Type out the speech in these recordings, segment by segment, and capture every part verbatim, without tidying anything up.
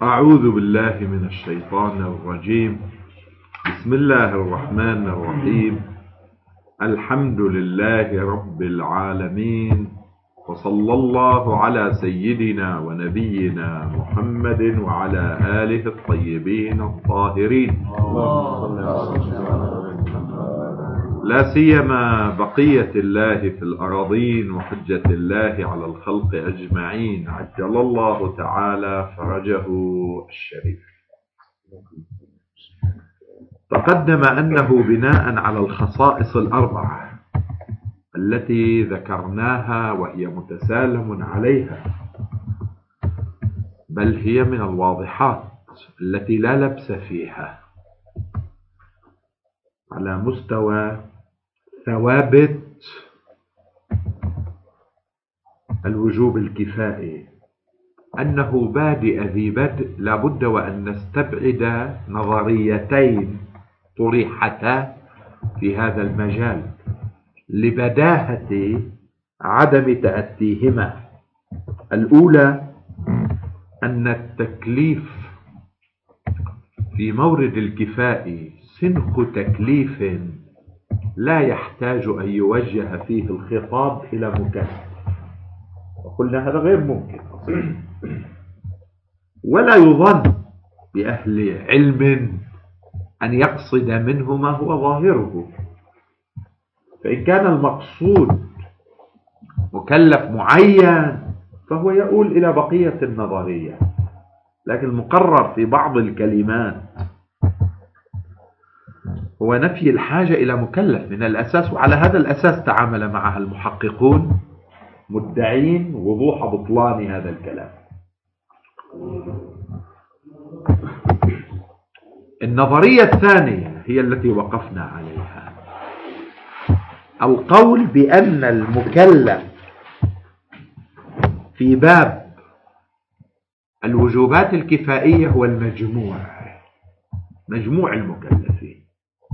أعوذ بالله من الشيطان الرجيم. بسم الله الرحمن الرحيم. الحمد لله رب العالمين، وصلى الله على سيدنا ونبينا محمد وعلى آله الطيبين الطاهرين، لا سيما بقية الله في الأراضين وحجة الله على الخلق أجمعين، عجل الله تعالى فرجه الشريف. تقدم أنه بناء على الخصائص الأربعة التي ذكرناها وهي متسالم عليها، بل هي من الواضحات التي لا لبس فيها على مستوى ثوابت الوجوب الكفائي، أنه بادئ ذي بدء لابد وأن نستبعد نظريتين طرحتا في هذا المجال لبداهة عدم تأتيهما. الأولى أن التكليف في مورد الكفاء سنخ تكليف لا يحتاج أن يوجه فيه الخطاب إلى مكلف، وقلنا هذا غير ممكن، ولا يظن بأهل علم أن يقصد منه ما هو ظاهره. فإن كان المقصود مكلف معين فهو يؤول إلى بقية النظرية، لكن المقرر في بعض الكلمات هو نفي الحاجة إلى مكلف من الأساس، وعلى هذا الأساس تعامل معها المحققون مدعين وضوح بطلان هذا الكلام. النظرية الثانية هي التي وقفنا عليها، القول بأن المكلف في باب الوجوبات الكفائية هو المجموع، مجموع المكلفين،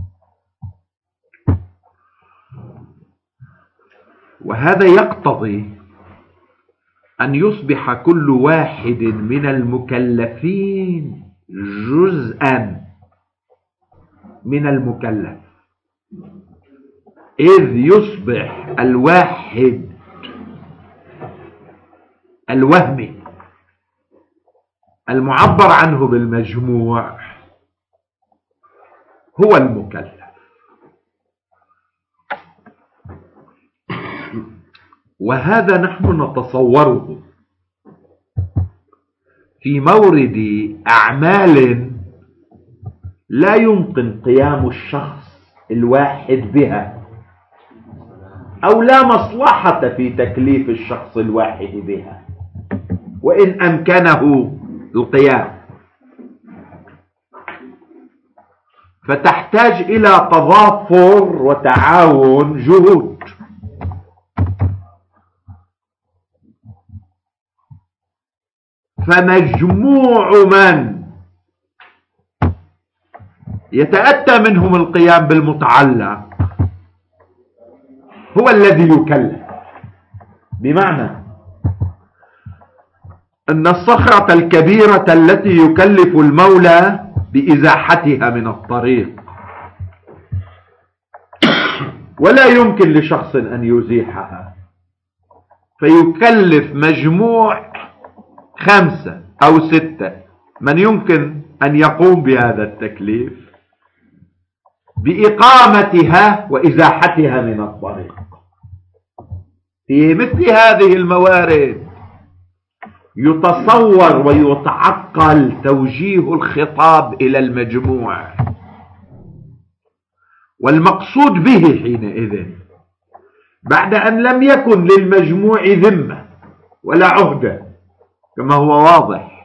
وهذا يقتضي أن يصبح كل واحد من المكلفين جزءا من المكلف، إذ يصبح الواحد الوهمي المعبر عنه بالمجموع هو المكلف. وهذا نحن نتصوره في مورد أعمال لا يمكن قيام الشخص الواحد بها، أو لا مصلحة في تكليف الشخص الواحد بها وإن أمكنه القيام، فتحتاج إلى تضافر وتعاون جهود. فمجموع من يتأتى منهم القيام بالمتعلق هو الذي يكلف، بمعنى أن الصخرة الكبيرة التي يكلف المولى بإزاحتها من الطريق ولا يمكن لشخص أن يزيحها، فيكلف مجموع خمسة أو ستة من يمكن أن يقوم بهذا التكليف بإقامتها وإزاحتها من الطريق. في مثل هذه الموارد يتصور ويتعقل توجيه الخطاب إلى المجموع، والمقصود به حينئذ بعد أن لم يكن للمجموع ذمة ولا عهدة كما هو واضح،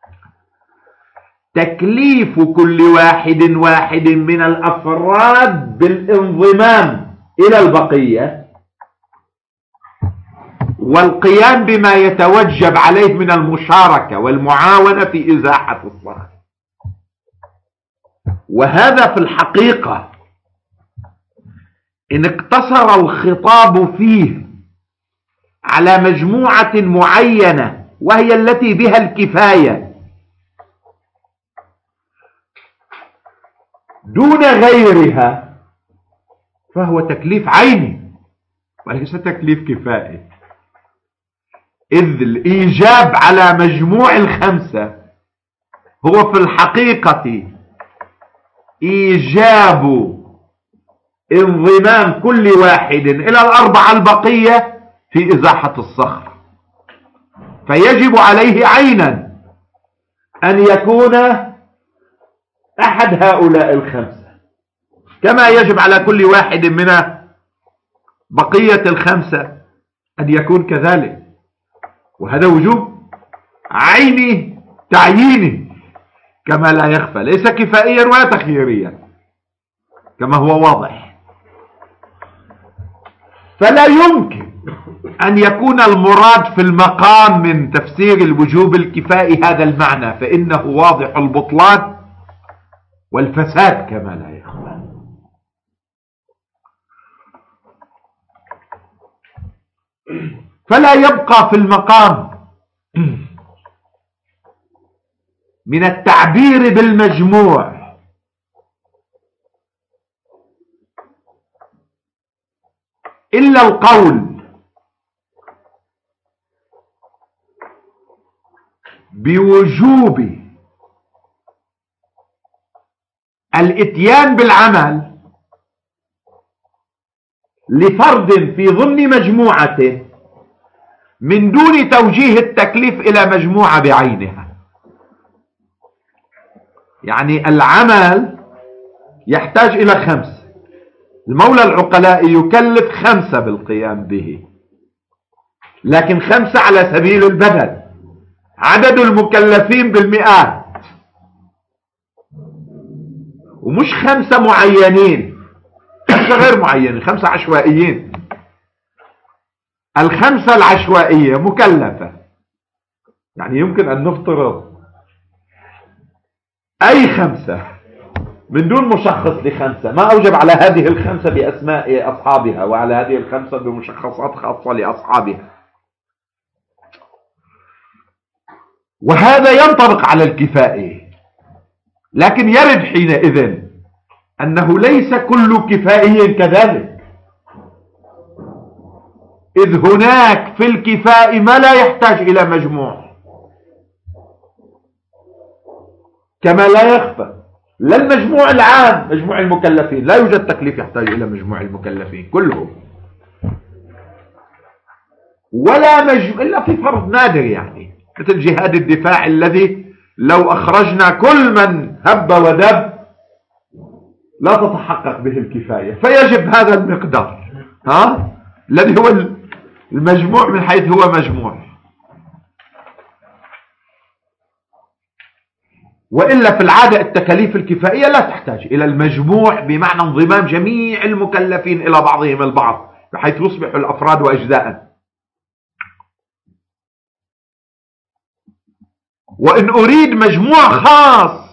تكليف كل واحد واحد من الأفراد بالانضمام إلى البقية والقيام بما يتوجب عليه من المشاركة والمعاونة في إزاحة الصخر. وهذا في الحقيقة إن اقتصر الخطاب فيه على مجموعة معينة وهي التي بها الكفاية، دون غيرها فهو تكليف عيني وليس تكليف كفائي، إذ الإيجاب على مجموع الخمسة هو في الحقيقة إيجاب انضمام كل واحد إلى الأربعة البقية في إزاحة الصخر، فيجب عليه عينا أن يكون أحد هؤلاء الخمسة، كما يجب على كل واحد من بقية الخمسة أن يكون كذلك. وهذا وجوب عيني تعييني كما لا يخفى، ليس كفائيا ولا تخييريا كما هو واضح. فلا يمكن أن يكون المراد في المقام من تفسير الوجوب الكفائي هذا المعنى، فإنه واضح البطلان والفساد كما لا يخفى. فلا يبقى في المقام من التعبير بالمجموع إلا القول بوجوب الاتيان بالعمل لفرد في ضمن مجموعته من دون توجيه التكليف إلى مجموعة بعينها. يعني العمل يحتاج إلى خمس، المولى العقلاء يكلف خمسة بالقيام به، لكن خمسة على سبيل البدل، عدد المكلفين بالمئات، ومش خمسة معينين، خمسة غير معينين، خمسة عشوائيين. الخمسة العشوائية مكلفة، يعني يمكن أن نفترض أي خمسة من دون مشخص لخمسة، ما أوجب على هذه الخمسة بأسماء أصحابها وعلى هذه الخمسة بمشخصات خاصة لأصحابها، وهذا ينطبق على الكفائي. لكن يرد حينئذ أنه ليس كل كفائي كذلك، إذ هناك في الكفاء ما لا يحتاج إلى مجموع كما لا يخفى. لا المجموع العام مجموع المكلفين، لا يوجد تكليف يحتاج إلى مجموع المكلفين كلهم، ولا مجموع إلا في فرض نادر، يعني مثل جهاد الدفاع الذي لو أخرجنا كل من هب ودب لا تتحقق به الكفاية، فيجب هذا المقدار ها الذي هو المجموع من حيث هو مجموع. وإلا في العادة التكاليف الكفائية لا تحتاج إلى المجموع بمعنى انضمام جميع المكلفين إلى بعضهم البعض بحيث يصبح الأفراد وأجزاء. وإن أريد مجموع خاص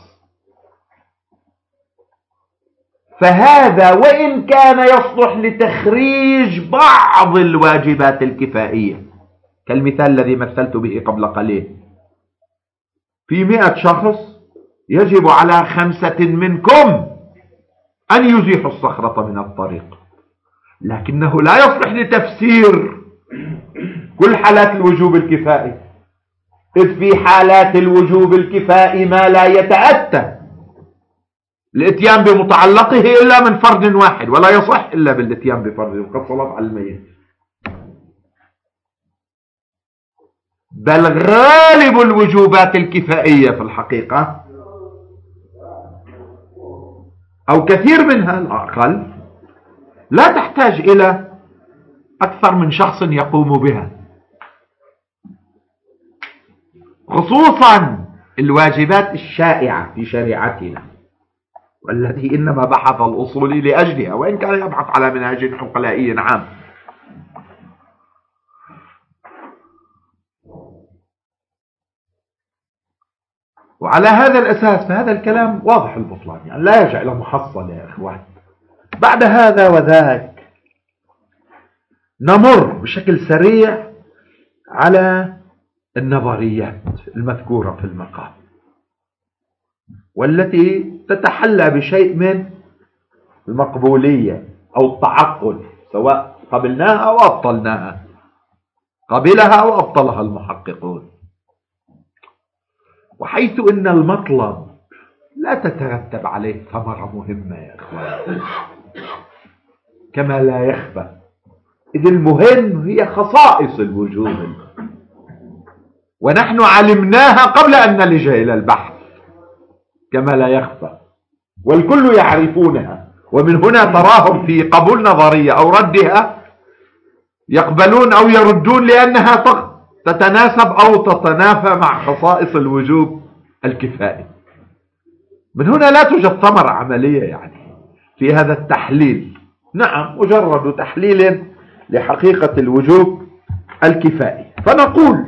فهذا وإن كان يصلح لتخريج بعض الواجبات الكفائية، كالمثال الذي مثلت به قبل قليل، في مئة شخص يجب على خمسة منكم أن يزيحوا الصخرة من الطريق، لكنه لا يصلح لتفسير كل حالات الوجوب الكفائي، إذ في حالات الوجوب الكفائي ما لا يتأتى الاتيان بمتعلقه إلا من فرد واحد، ولا يصح إلا بالاتيان بفرد، وقد صلت على الميت. بل غالب الوجوبات الكفائية في الحقيقة أو كثير منها الأقل لا تحتاج إلى أكثر من شخص يقوم بها، خصوصا الواجبات الشائعة في شريعتنا والتي إنما بحث الأصولي لأجلها، وإن كان يبحث على منهج عقلائي عام. وعلى هذا الأساس فهذا الكلام واضح البطلان، يعني لا يرجع إلى محصل يا إخوان. بعد هذا وذاك نمر بشكل سريع على النظريات المذكورة في المقام، والتي تتحلى بشيء من المقبولية أو التعقل، سواء قبلناها أو أبطلناها، قبلها أو أبطلها المحققون. وحيث أن المطلب لا تترتب عليه ثمرة مهمة يا إخوان، كما لا يخفى، إذ المهم هي خصائص الوجوب، ونحن علمناها قبل أن نلج إلى البحث كما لا يخفى، والكل يعرفونها. ومن هنا تراهم في قبول نظرية أو ردها يقبلون أو يردون لأنها تتناسب أو تتنافى مع خصائص الوجوب الكفائي. من هنا لا توجد ثمرة عملية يعني في هذا التحليل، نعم مجرد تحليل لحقيقة الوجوب الكفائي. فنقول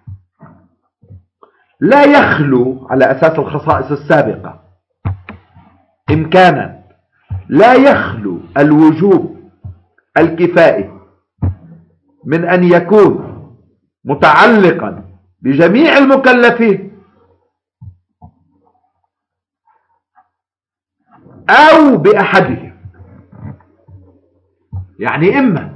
لا يخلو على أساس الخصائص السابقة إمكانا، لا يخلو الوجوب الكفائي من أن يكون متعلقا بجميع المكلفين أو بأحدهم. يعني إما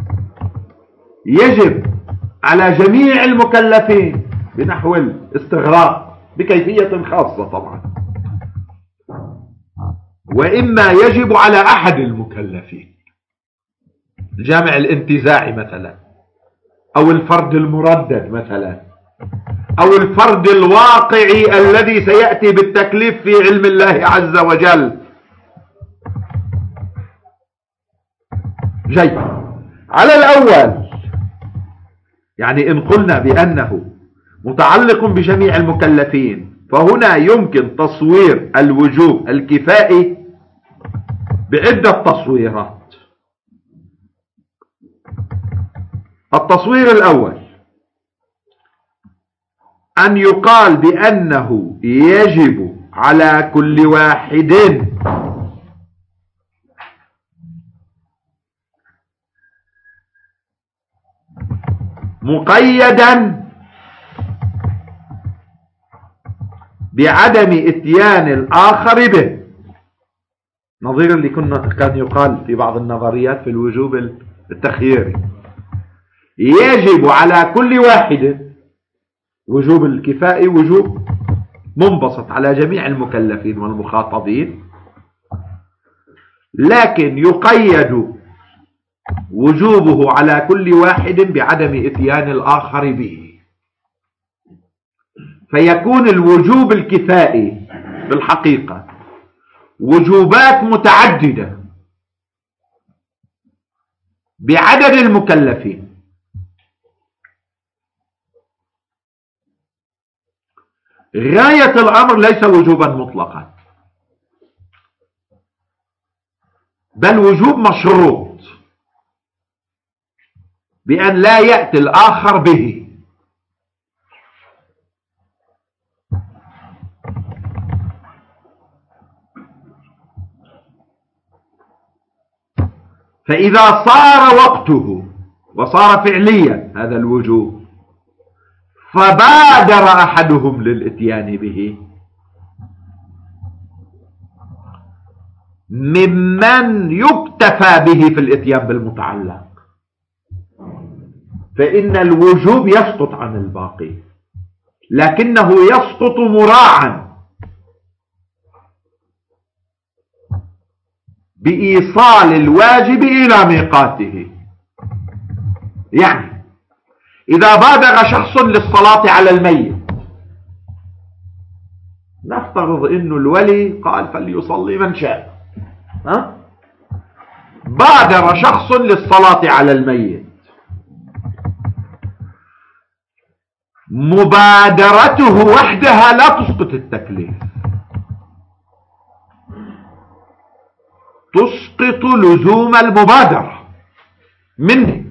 يجب على جميع المكلفين بنحو الاستغراق بكيفية خاصة طبعا، وإما يجب على أحد المكلفين، جامع الانتزاع مثلا، أو الفرد المردد مثلا، أو الفرد الواقعي الذي سيأتي بالتكليف في علم الله عز وجل. جيد. على الأول يعني إن قلنا بأنه متعلق بجميع المكلفين، فهنا يمكن تصوير الوجوب الكفائي بعدة تصويرات. التصوير الأول أن يقال بأنه يجب على كل واحد مقيدا بعدم اتيان الآخر به، نظير اللي كنا كان يقال في بعض النظريات في الوجوب التخييري. يجب على كل واحد، وجوب الكفائي وجوب منبسط على جميع المكلفين والمخاطبين، لكن يقيد وجوبه على كل واحد بعدم اتيان الآخر به، فيكون الوجوب الكفائي بالحقيقة وجوبات متعددة بعدد المكلفين. غاية الأمر ليس وجوبا مطلقا، بل وجوب مشروط بأن لا يأتي الآخر به. فإذا صار وقته وصار فعليا هذا الوجوب، فبادر أحدهم للإتيان به، ممن يكتفى به في الإتيان بالمتعلق، فإن الوجوب يسقط عن الباقي، لكنه يسقط مراعا بإيصال الواجب إلى ميقاته. يعني إذا بادر شخص للصلاة على الميت، نفترض إنه الولي قال فليصلي من شاء، ها؟ بادر شخص للصلاة على الميت، مبادرته وحدها لا تسقط التكليف، تسقط لزوم المبادرة منه.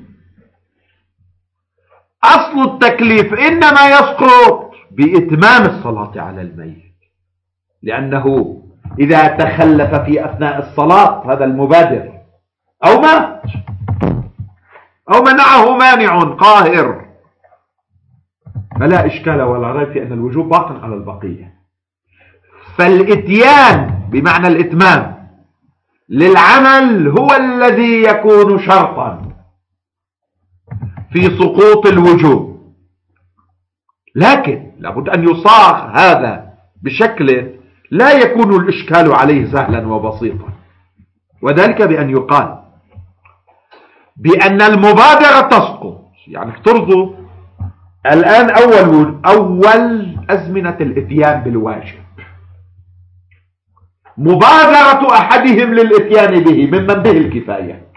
أصل التكليف إنما يسقط بإتمام الصلاة على الميت، لأنه إذا تخلف في أثناء الصلاة هذا المبادر أو مات أو منعه مانع قاهر، فلا إشكال ولا ريب في أن الوجوب باق على البقية. فالاتيان بمعنى الاتمام للعمل هو الذي يكون شرطا في سقوط الوجوب، لكن لابد أن يصاغ هذا بشكل لا يكون الإشكال عليه سهلا وبسيطا، وذلك بأن يقال بأن المبادرة تسقط. يعني افترضوا الآن أول أول أزمنة الإتيان بالواجب، مبادرة أحدهم للإتيان به ممن به الكفاية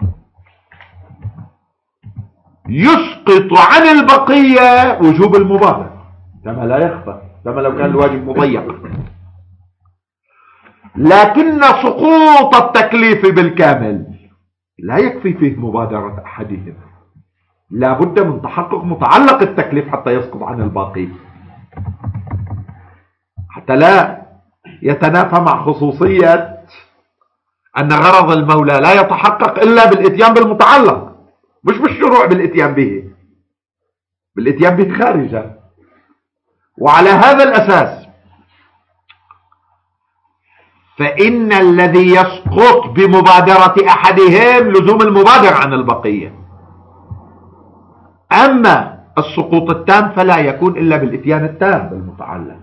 يسقط عن البقية وجوب المبادرة، كما لا يخفى، كما لو كان الواجب مضيق. لكن سقوط التكليف بالكامل لا يكفي فيه مبادرة أحدهم، لا بد من تحقق متعلق التكليف حتى يسقط عن الباقي، حتى لا يتنافى مع خصوصية أن غرض المولى لا يتحقق إلا بالإتيان بالمتعلق، مش بالشروع بالإتيان به، بالإتيان به خارجا. وعلى هذا الأساس فإن الذي يسقط بمبادرة أحدهم لزوم المبادرة عن البقية، أما السقوط التام فلا يكون إلا بالإتيان التام بالمتعلق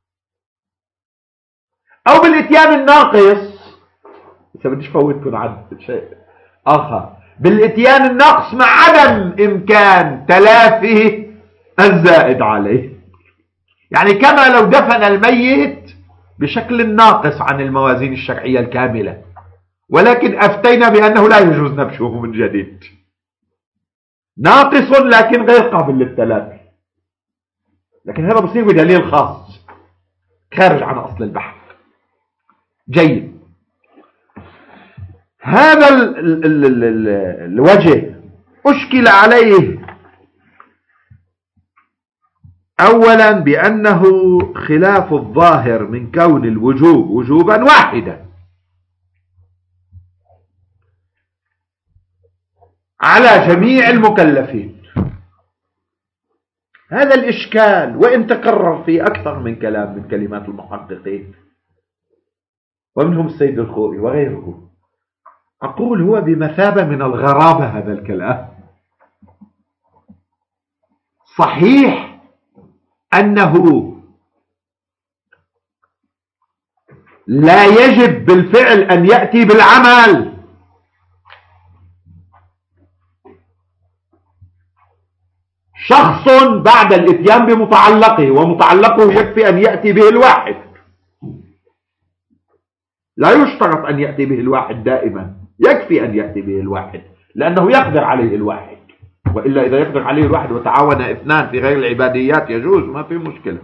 أو بالإتيان الناقص. إذا بديش فوتكم عن شيء آخر، بالإتيان الناقص مع عدم إمكان تلافي الزائد عليه، يعني كما لو دفن الميت بشكل ناقص عن الموازين الشرعية الكاملة، ولكن أفتينا بأنه لا يجوز نبشه من جديد، ناقص لكن غير قابل للتلافي، لكن هذا بصير بدليل خاص خارج عن أصل البحث. جيد، هذا ال ال ال ال الوجه أشكل عليه أولا بأنه خلاف الظاهر من كون الوجوب وجوبا واحدا على جميع المكلفين. هذا الإشكال وإن تكرر في أكثر من كلام من كلمات المحققين ومنهم السيد الخوئي وغيره، أقول هو بمثابة من الغرابة. هذا الكلام صحيح أنه لا يجب بالفعل أن يأتي بالعمل، شخص بعد الإتيان بمتعلقه ومتعلقه يكفي أن يأتي به الواحد، لا يشترط أن يأتي به الواحد دائما، يكفي أن يأتي به الواحد لأنه يقدر عليه الواحد، وإلا إذا يقدر عليه الواحد وتعاون اثنان في غير العباديات يجوز، ما في مشكلة.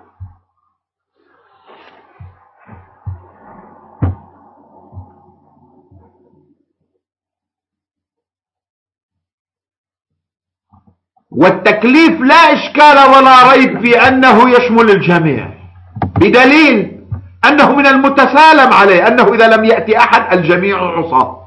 والتكليف لا إشكال ولا ريب في أنه يشمل الجميع، بدليل أنه من المتسالم عليه أنه إذا لم يأتي أحد الجميع عصاة.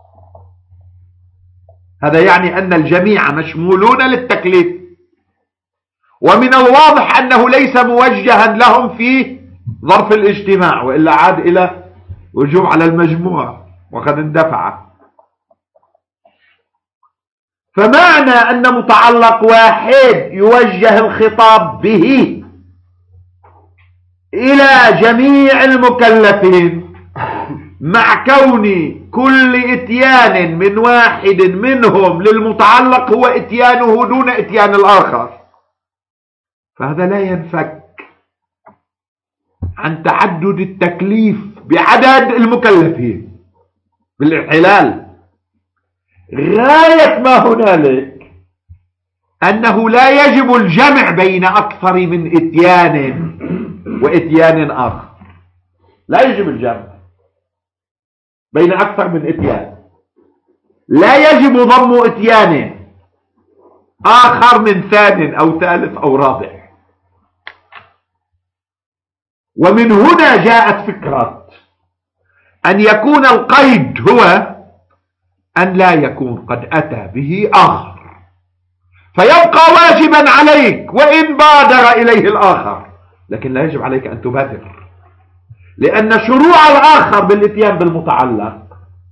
هذا يعني أن الجميع مشمولون للتكليف، ومن الواضح أنه ليس موجها لهم في ظرف الاجتماع، وإلا عاد إلى وجوب على المجموع وقد اندفع. فمعنى أن متعلق واحد يوجه الخطاب به إلى جميع المكلفين مع كون كل اتيان من واحد منهم للمتعلق هو اتيانه دون اتيان الآخر، فهذا لا ينفك عن تعدد التكليف بعدد المكلفين بالحلال. غاية ما هنالك أنه لا يجب الجمع بين أكثر من اتيان واتيان آخر، لا يجب الجمع بين أكثر من اتيان، لا يجب ضم اتيان آخر من ثان أو ثالث أو رابع. ومن هنا جاءت فكرة أن يكون القيد هو أن لا يكون قد أتى به آخر، فيبقى واجبا عليك وإن بادر إليه الآخر، لكن لا يجب عليك أن تبادر. لأن شروع الآخر بالإتيان بالمتعلق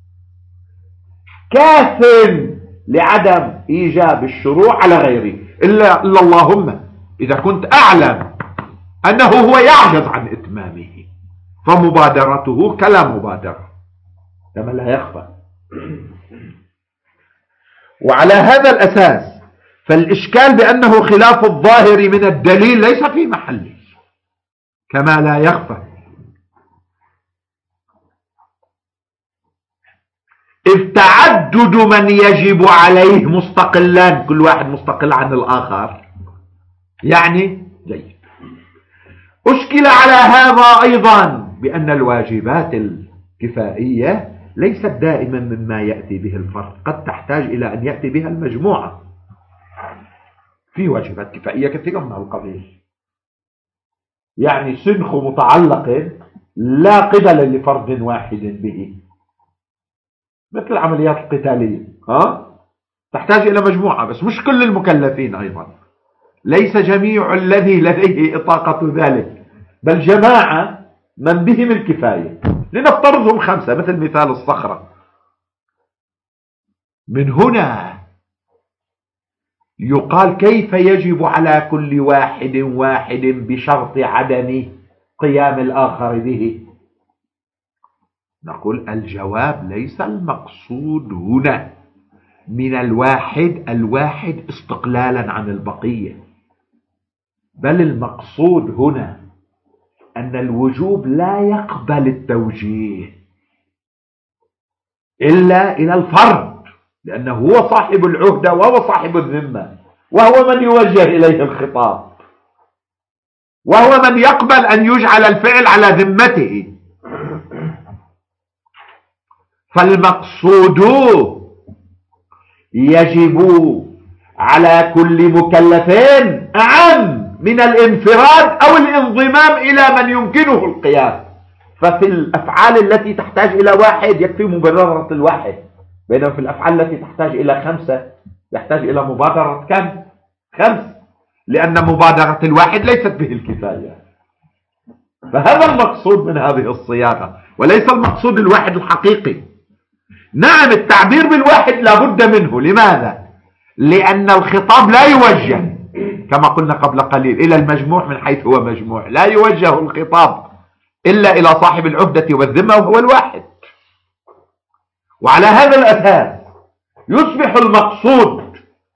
كاف لعدم إيجاب الشروع على غيره، إلا, إلا اللهم إذا كنت أعلم أنه هو يعجز عن إتمامه فمبادرته كلا مبادرة، كما لا يخفى. وعلى هذا الأساس فالإشكال بأنه خلاف الظاهر من الدليل ليس في محله، كما لا يخفى. إذ تعدد من يجب عليه مستقلان، كل واحد مستقل عن الآخر، يعني جيد. أشكل على هذا أيضا بأن الواجبات الكفائية ليست دائما مما يأتي به الفرد، قد تحتاج إلى أن يأتي بها المجموعة. في واجبات كفائية كثيرة من القبيل، يعني سنخ متعلق لا قبل لفرد واحد به، مثل العمليات القتالية ها؟ تحتاج إلى مجموعة، بس مش كل المكلفين أيضا، ليس جميع الذي لديه إطاقة ذلك، بل جماعة من بهم الكفاية، لنفترضهم خمسة مثل مثال الصخرة. من هنا يقال كيف يجب على كل واحد واحد بشرط عدم قيام الآخر به؟ نقول الجواب ليس المقصود هنا من الواحد الواحد استقلالا عن البقية، بل المقصود هنا أن الوجوب لا يقبل التوجيه إلا إلى الفرد، لأنه هو صاحب العهدة وهو صاحب الذمة، وهو من يوجه إليه الخطاب، وهو من يقبل أن يجعل الفعل على ذمته. فالمقصود يجب على كل مكلف أعم من الانفراد أو الانضمام إلى من يمكنه القيام. ففي الأفعال التي تحتاج إلى واحد يكفي مبادرة الواحد، بينما في الأفعال التي تحتاج إلى خمسة يحتاج إلى مبادرة كم؟ خمس، لأن مبادرة الواحد ليست به الكفاية. فهذا المقصود من هذه الصياغة، وليس المقصود الواحد الحقيقي. نعم التعبير بالواحد لا بد منه، لماذا؟ لأن الخطاب لا يوجه كما قلنا قبل قليل إلى المجموع من حيث هو مجموع، لا يوجه الخطاب إلا إلى صاحب العهدة والذمة وهو الواحد. وعلى هذا الأساس يصبح المقصود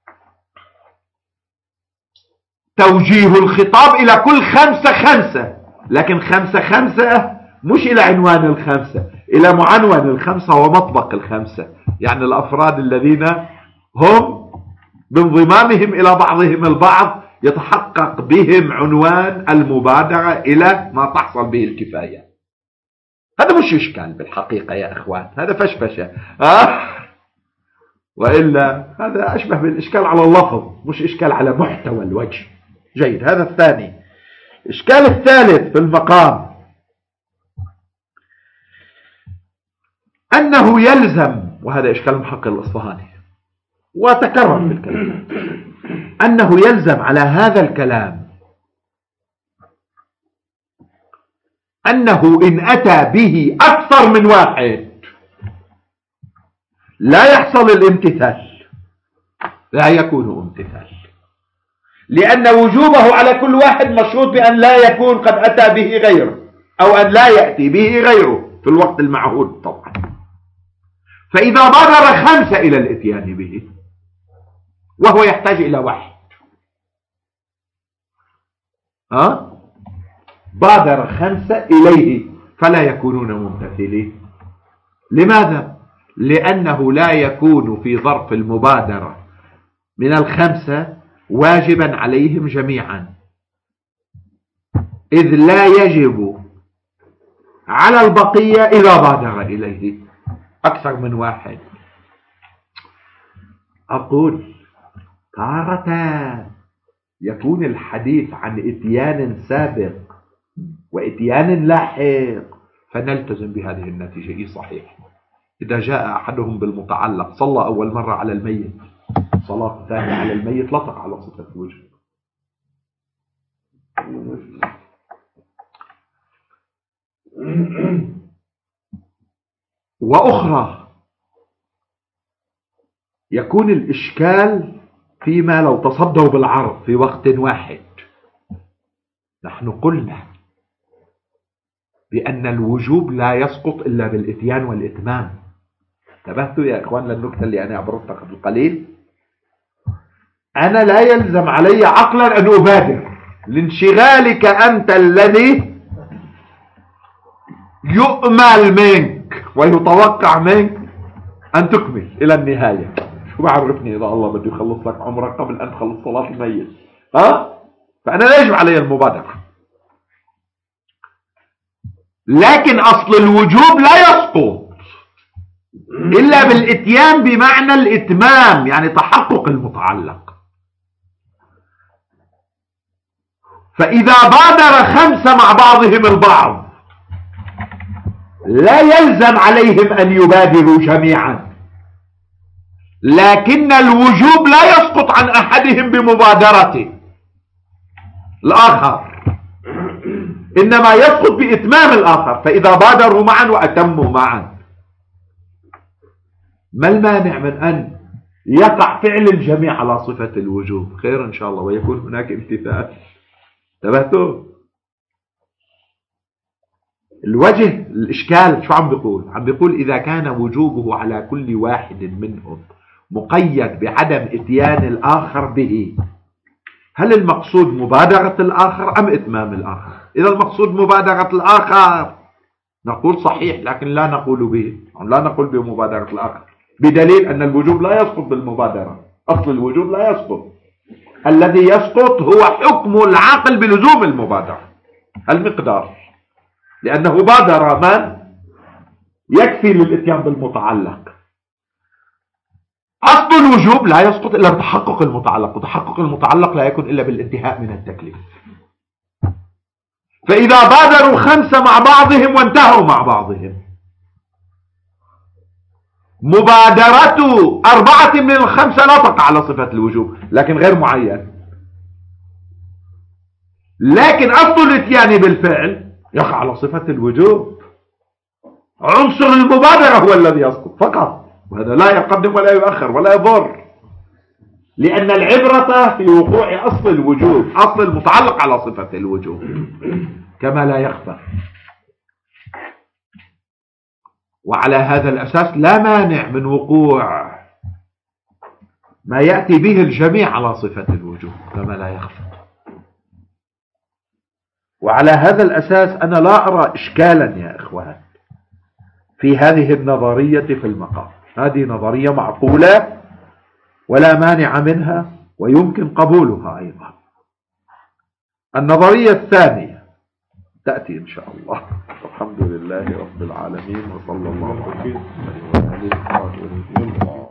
توجيه الخطاب إلى كل خمسة خمسة، لكن خمسة خمسة مش إلى عنوان الخمسة، إلى معنون الخمسة ومطبق الخمسة، يعني الأفراد الذين هم بانضمامهم إلى بعضهم البعض يتحقق بهم عنوان المبادرة إلى ما تحصل به الكفاية. هذا مش إشكال بالحقيقة يا أخوان، هذا فشفشة آه؟ وإلا هذا أشبه بالإشكال على اللفظ مش إشكال على محتوى الوجه. جيد، هذا الثاني. إشكال الثالث في المقام أنه يلزم، وهذا إشكال المحقق الأصفهاني وتكرر في الكلام، أنه يلزم على هذا الكلام أنه إن أتى به أكثر من واحد لا يحصل الامتثال، لا يكون امتثال، لأن وجوبه على كل واحد مشروط بأن لا يكون قد أتى به غيره أو أن لا يأتي به غيره في الوقت المعهود طبعا. فإذا بادر خمسة إلى الإتيان به وهو يحتاج إلى واحد، ها؟ بادر خمسة إليه فلا يكونون ممتثلين. لماذا؟ لأنه لا يكون في ظرف المبادرة من الخمسة واجبا عليهم جميعا، إذ لا يجب على البقية إذا بادر إليه أكثر من واحد. أقول تارة يكون الحديث عن إتيان سابق وإتيان لاحق فنلتزم بهذه النتيجة. إيه صحيح، إذا جاء أحدهم بالمتعلق صلى أول مرة على الميت، صلاة ثانية على الميت لا تقع على صفة الوجه. وأخرى يكون الإشكال فيما لو تصدوا بالعرض في وقت واحد. نحن قلنا بأن الوجوب لا يسقط إلا بالإتيان والإتمام. انتبهتوا يا إخوان للنكتة اللي أنا أبرزتها قبل قليل؟ أنا لا يلزم علي عقلا أن أبادر لانشغالك أنت الذي يؤمل منك ويتوقع منك أن تكمل إلى النهاية. شو بعرفني إذا الله بده يخلص لك عمرك قبل أن تخلص صلاة الميت؟ ها؟ فأنا لا يجب علي المبادرة. لكن أصل الوجوب لا يسقط إلا بالإتيان بمعنى الإتمام، يعني تحقق المتعلق. فإذا بادر خمسة مع بعضهم البعض لا يلزم عليهم أن يبادروا جميعا، لكن الوجوب لا يسقط عن أحدهم بمبادرته الآخر، إنما يسقط بإتمام الآخر. فإذا بادروا معا وأتموا معا، ما المانع من أن يقع فعل الجميع على صفة الوجوب؟ خير إن شاء الله، ويكون هناك امتثال. انتبهتوا؟ الوجه الإشكال شو عم بيقول؟ عم بيقول إذا كان وجوبه على كل واحد منهم مقيد بعدم إتيان الآخر به، هل المقصود مبادرة الآخر أم إتمام الآخر؟ إذا المقصود مبادرة الآخر نقول صحيح، لكن لا نقول به، لا نقول بمبادرة الآخر، بدليل أن الوجوب لا يسقط بالمبادرة. أصل الوجوب لا يسقط، الذي يسقط هو حكم العاقل بلزوم المبادرة المقدار، لأنه بادر من يكفي للإتيان بالمتعلق. أصل الوجوب لا يسقط إلا بتحقق المتعلق، وتحقق المتعلق لا يكون إلا بالانتهاء من التكليف. فإذا بادروا خمسة مع بعضهم وانتهوا مع بعضهم، مبادرة أربعة من الخمسة لا تقع على صفة الوجوب، لكن غير معين. لكن أصل الاتيان بالفعل يقع على صفة الوجوب. عنصر المبادرة هو الذي يسقط فقط، وهذا لا يقدم ولا يؤخر ولا يضر، لأن العبرة في وقوع أصل الوجوب، أصل المتعلق على صفة الوجوب كما لا يخفى. وعلى هذا الأساس لا مانع من وقوع ما يأتي به الجميع على صفة الوجوب كما لا يخفى. وعلى هذا الأساس أنا لا أرى إشكالا يا إخوان في هذه النظرية في المقام. هذه نظرية معقولة ولا مانع منها ويمكن قبولها أيضا. النظرية الثانية تأتي إن شاء الله. الحمد لله رب العالمين، وصلى الله عليه وسلم.